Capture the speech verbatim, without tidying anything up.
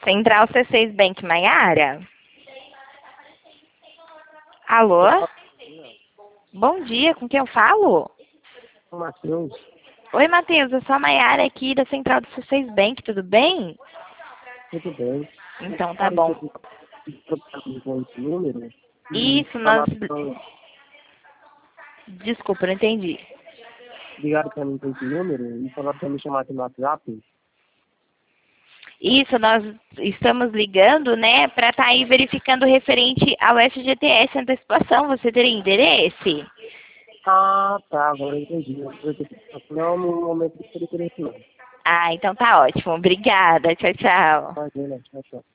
Central C seis Bank Maiara? Alô? Bom dia, com quem eu falo? Matheus. Oi, Matheus, eu sou a Maiara aqui da Central do C seis Bank, tudo bem? Tudo bem. Então tá bom. Com esse número? Isso, nós... Desculpa, não entendi. Ligaram para mim com esse número e falaram para me chamar aqui no WhatsApp. Isso, nós estamos ligando, né, para estar aí verificando referente ao F G T S antecipação. Você teria interesse? Ah, tá, agora eu entendi. Não, no momento que eu queria não. Ah, então tá ótimo. Obrigada. Tchau, tchau. Imagina, tchau, tchau.